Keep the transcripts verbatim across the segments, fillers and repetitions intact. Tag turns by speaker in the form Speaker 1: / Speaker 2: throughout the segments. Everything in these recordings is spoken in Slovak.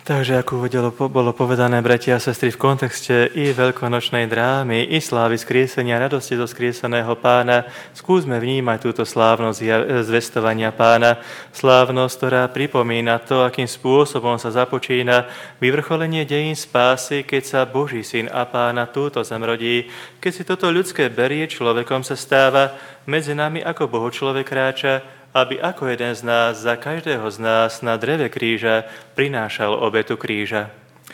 Speaker 1: Takže ako bolo povedané, bratia a sestry, v kontexte i veľkonočnej drámy, i slávy skriesenia, radosti zo skrieseného Pána, skúsme vnímať túto slávnosť zvestovania Pána, slávnosť, ktorá pripomína to, akým spôsobom sa započína vyvrcholenie dejín spásy, keď sa Boží syn a Pána túto zem rodí. Keď si toto ľudské berie, človekom sa stáva, medzi nami ako Boho človek kráča, aby ako jeden z nás, za každého z nás na dreve kríža prinášal obetu kríža.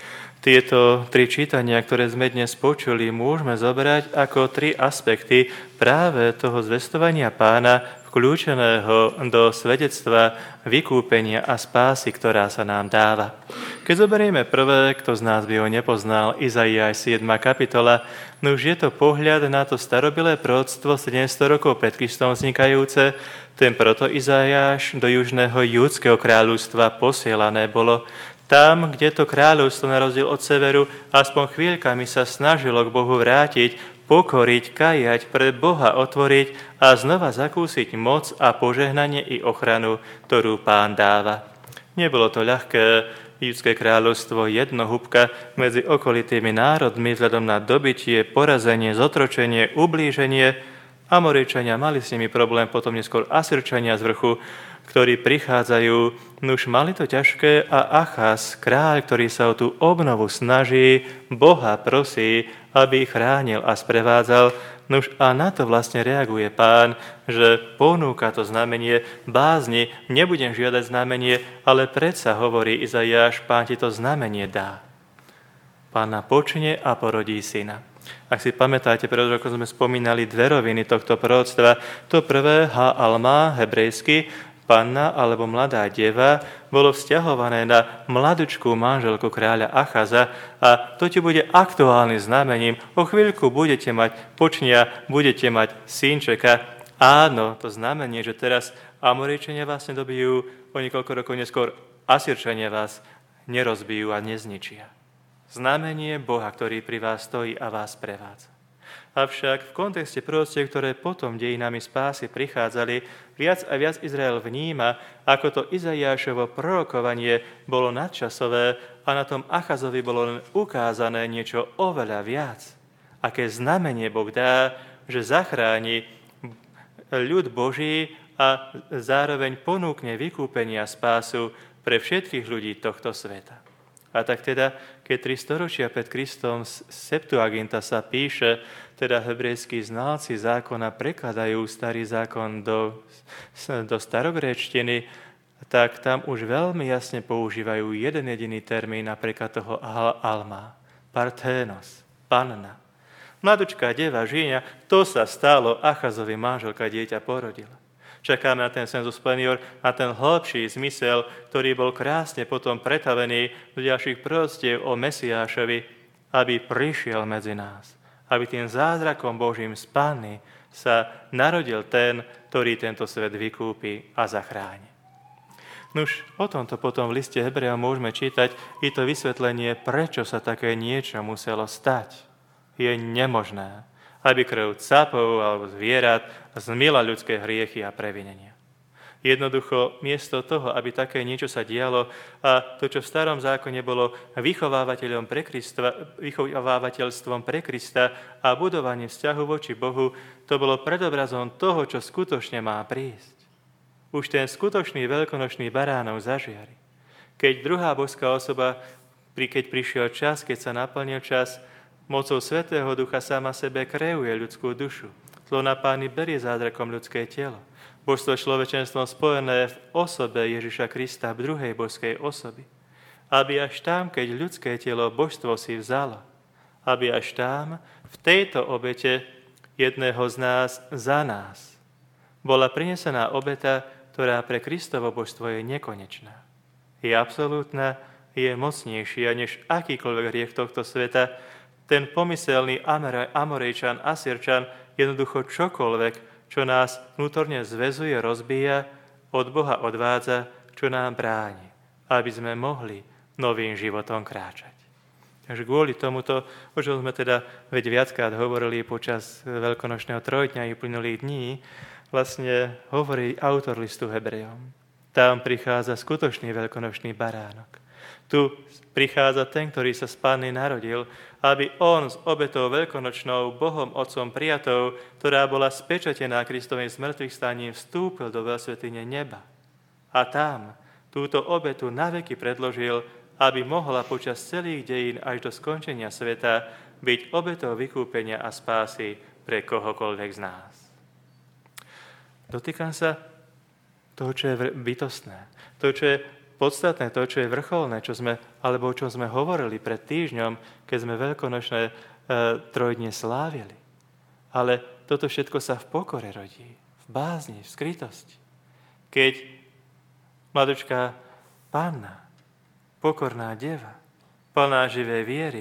Speaker 1: Tieto tri čítania, ktoré sme dnes počuli, môžeme zobrať ako tri aspekty práve toho zvestovania Pána, vkľúčeného do svedectva vykúpenia a spásy, ktorá sa nám dáva. Keď zoberieme prvé, kto z nás by ho nepoznal, Izaiáš siedma kapitola, no už je to pohľad na to starobilé proroctvo sedemsto rokov pred Kristom vznikajúce. Ten proto Izaiáš do južného judského kráľovstva posielané bolo. Tam, kde to kráľovstvo na rozdiel od severu aspoň chvíľkami sa snažilo k Bohu vrátiť, pokoriť, kajať, pred Boha otvoriť a znova zakúsiť moc a požehnanie i ochranu, ktorú Pán dáva. Nebolo to ľahké judské kráľovstvo jednohúbka medzi okolitými národmi vzhľadom na dobytie, porazenie, zotročenie, ublíženie. Amorejčania mali s nimi problém, potom neskôr Asyrčania z vrchu, ktorí prichádzajú, nuž mali to ťažké a Achaz, kráľ, ktorý sa o tú obnovu snaží, Boha prosí, aby ich chránil a sprevádzal. Nuž a na to vlastne reaguje Pán, že ponúka to znamenie bázni, nebudem žiadať znamenie, ale predsa hovorí Izaiáš, Pán ti to znamenie dá. Pána počne a porodí syna. Ak si pamätáte, pred rokom sme spomínali dve roviny tohto proroctva. To prvé, ha-alma, hebrejsky, panna alebo mladá deva, bolo vzťahované na mladučkú manželku kráľa Achaza a to ti bude aktuálnym znamením. O chvíľku budete mať počnia, budete mať synčeka. Áno, to znamenie, že teraz Amorejčania vás nedobijú, o niekoľko rokov neskôr Asyrčania vás nerozbijú a nezničia. Znamenie Boha, ktorý pri vás stojí a vás prevádza. Avšak v kontexte proroctiev, ktoré potom dejinami spásy prichádzali, viac a viac Izrael vníma, ako to Izaiášovo prorokovanie bolo nadčasové a na tom Achazovi bolo len ukázané niečo oveľa viac. Aké znamenie Boh dá, že zachráni ľud Boží a zároveň ponúkne vykúpenia spásu pre všetkých ľudí tohto sveta. A tak teda, keď tri storočia pred Kristom z Septuaginta sa píše, teda hebrejskí znalci zákona prekladajú starý zákon do, do starogréčtiny, tak tam už veľmi jasne používajú jeden jediný termín, napríklad toho alma, parténos, panna. Mladučká deva, žíňa, to sa stalo, Achazovi manželka dieťa porodila. Čakáme na ten sensus plenior, na ten hĺbší zmysel, ktorý bol krásne potom pretavený do ďalších proroctiev o Mesiášovi, aby prišiel medzi nás. Aby tým zázrakom Božím z Panny sa narodil ten, ktorý tento svet vykúpi a zachráni. Nuž, o tomto potom v liste Hebrejom môžeme čítať i to vysvetlenie, prečo sa také niečo muselo stať. Je nemožné, aby krv capov alebo zvierat zmyla ľudské hriechy a previnenia. Jednoducho, miesto toho, aby také niečo sa dialo a to, čo v starom zákone bolo vychovávateľom pre Krista, vychovávateľstvom pre Krista a budovanie vzťahu voči Bohu, to bolo predobrazom toho, čo skutočne má prísť. Už ten skutočný veľkonočný baránov zažiari. Keď druhá božská osoba, keď prišiel čas, keď sa naplnil čas, mocou Svätého Ducha sama sebe kreuje ľudskú dušu. Tlona Pány berie zázrakom ľudské telo. Božstvo človečenstvom spojené v osobe Ježiša Krista v druhej božskej osoby. Aby až tam, keď ľudské telo božstvo si vzalo, aby až tam, v tejto obete jedného z nás za nás, bola prinesená obeta, ktorá pre Kristovo božstvo je nekonečná. Je absolútna, je mocnejšia než akýkoľvek hriech tohto sveta. Ten pomyselný Amorejčan, Asyrčan, jednoducho čokoľvek, čo nás vnútorne zväzuje, rozbíja, od Boha odvádza, čo nám bráni, aby sme mohli novým životom kráčať. Takže kvôli tomuto, o čom sme teda veď viackrát hovorili počas veľkonočného trojdňa i uplynulých dní, vlastne hovorí autor listu Hebrejom. Tam prichádza skutočný veľkonočný baránok. Tu prichádza ten, ktorý sa z Panny narodil, aby on s obetou veľkonočnou Bohom Otcom prijatou, ktorá bola spečatená Kristovým smrtvých staním, vstúpil do veľsvätyne neba. A tam túto obetu naveky predložil, aby mohla počas celých dejín až do skončenia sveta byť obetou vykúpenia a spásy pre kohokoľvek z nás. Dotýkam sa toho, čo je bytostné, to, čo je podstatné, to, čo je vrcholné, čo sme, alebo o čom sme hovorili pred týždňom, keď sme veľkonočné e, trojdne slávili. Ale toto všetko sa v pokore rodí, v bázni, v skrytosti. Keď mladučká panna, pokorná deva, plná živej viery,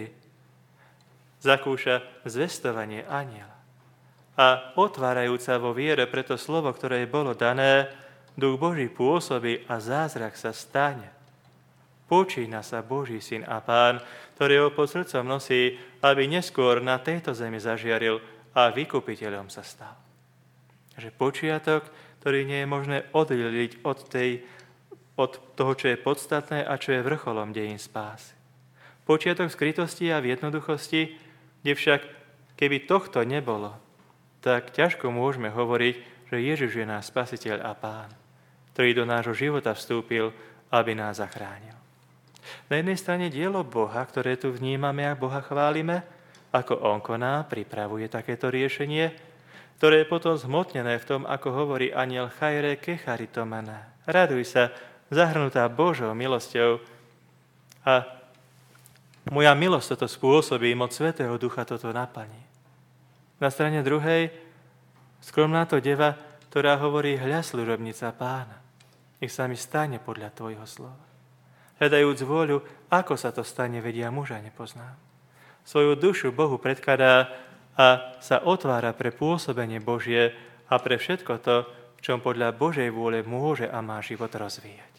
Speaker 1: zakúša zvestovanie anjela a otvárajúca vo viere pre to slovo, ktoré jej bolo dané, Duch Boží pôsobí a zázrak sa stane. Počína sa Boží syn a Pán, ktorý ho pod srdcom nosí, aby neskôr na tejto zemi zažiaril a vykupiteľom sa stal. Že počiatok, ktorý nie je možné oddeliť od, tej, od toho, čo je podstatné a čo je vrcholom dejín spásy. Počiatok skrytosti a v jednoduchosti, kde však, keby tohto nebolo, tak ťažko môžeme hovoriť, že Ježiš je náš spasiteľ a Pán, ktorý do nášho života vstúpil, aby nás zachránil. Na jednej strane dielo Boha, ktoré tu vnímame a Boha chválime, ako on koná, pripravuje takéto riešenie, ktoré je potom zhmotnené v tom, ako hovorí anjel Chaire kecharitomene. Raduj sa, zahrnutá Božou milosťou. A moja milosť toto spôsobí, moc Svätého Ducha toto naplní. Na strane druhej, skromná to deva, ktorá hovorí, hľa služobnica Pána. Nech sa mi stane podľa tvojho slova. Hľadajúc vôľu, ako sa to stane, vedia muža nepoznám. Svoju dušu Bohu predkladá a sa otvára pre pôsobenie Božie a pre všetko to, v čom podľa Božej vôle môže a má život rozvíjať.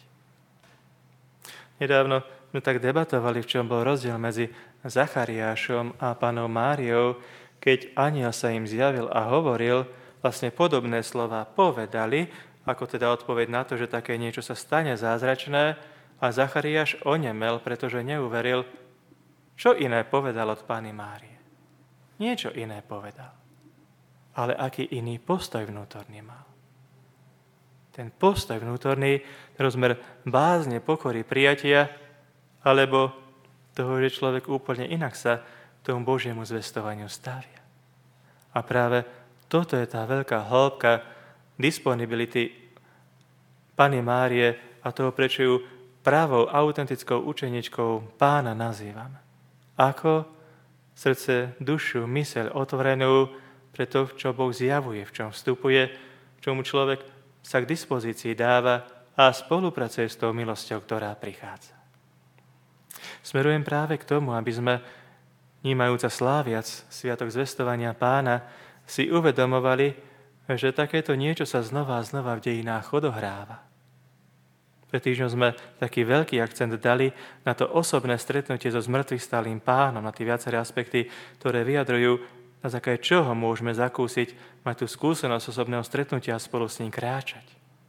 Speaker 1: Nedávno sme tak debatovali, v čom bol rozdiel medzi Zachariášom a Pannou Máriou, keď anjel sa im zjavil a hovoril, vlastne podobné slova povedali, ako teda odpoveď na to, že také niečo sa stane zázračné, a Zachariáš onemel, pretože neuveril. Čo iné povedal od Panny Márie? Niečo iné povedal. Ale aký iný postoj vnútorný mal? Ten postoj vnútorný, rozmer bázne, pokory, prijatia, alebo toho, že človek úplne inak sa tomu Božiemu zvestovaniu stavia. A práve toto je tá veľká hĺbka disponibility Panny Márie a toho, prečo ju pravou, autentickou učeničkou Pána nazývame. Ako srdce, dušu, myseľ otvorenú pre to, čo Boh zjavuje, v čom vstupuje, v čomu človek sa k dispozícii dáva a spolupracuje s tou milosťou, ktorá prichádza. Smerujem práve k tomu, aby sme, vnímajúca sláviac Sviatok zvestovania Pána, si uvedomovali, že takéto niečo sa znova a znova v dejinách odohráva. Pred týždňom sme taký veľký akcent dali na to osobné stretnutie so zmrtvých stálým Pánom, na tie viaceré aspekty, ktoré vyjadrujú, na základe čoho môžeme zakúsiť, mať tú skúsenosť osobného stretnutia a spolu s ním kráčať.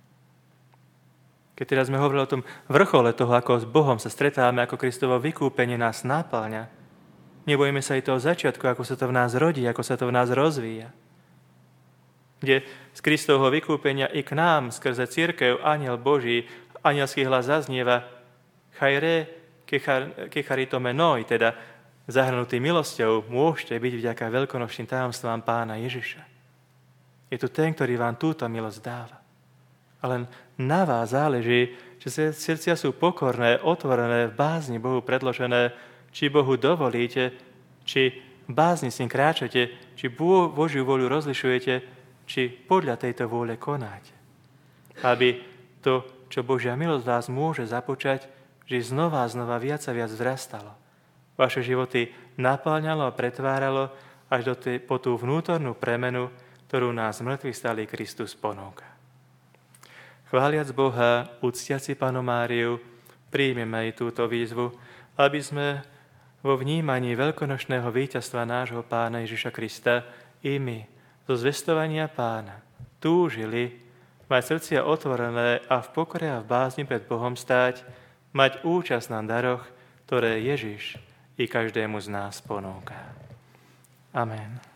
Speaker 1: Keď teraz sme hovorili o tom vrchole toho, ako s Bohom sa stretávame, ako Kristovo vykúpenie nás náplňa, nebojíme sa aj toho začiatku, ako sa to v nás rodí, ako sa to v nás rozvíja. Kde z Kristovho vykúpenia i k nám skrze cirkev anjel Boží, anjelský hlas zaznieva Chaire kecharitomene, teda zahrnutý milosťou, môžete byť vďaka veľkonočným tajomstvám Pána Ježiša. Je tu ten, ktorý vám túto milosť dáva. A len na vás záleží, že srdcia sú pokorné, otvorené, v bázni Bohu predložené, či Bohu dovolíte, či v bázni s ním kráčate, či Božiu voľu rozlišujete, či podľa tejto vôle konáte. Aby to, čo Božia milosť vás môže započať, že znova a znova viac a viac vzrastalo. Vaše životy napĺňalo a pretváralo až do tej, po tú vnútornú premenu, ktorú nás mŕtvych stály Kristus ponúka. Chváliac Boha, úctiaci Pannu Máriu, príjmeme aj túto výzvu, aby sme vo vnímaní veľkonočného víťazstva nášho Pána Ježiša Krista i my zo zvestovania Pána túžili mať srdcia otvorené a v pokore a v bázni pred Bohom stáť, mať účasť na daroch, ktoré Ježiš i každému z nás ponúka. Amen.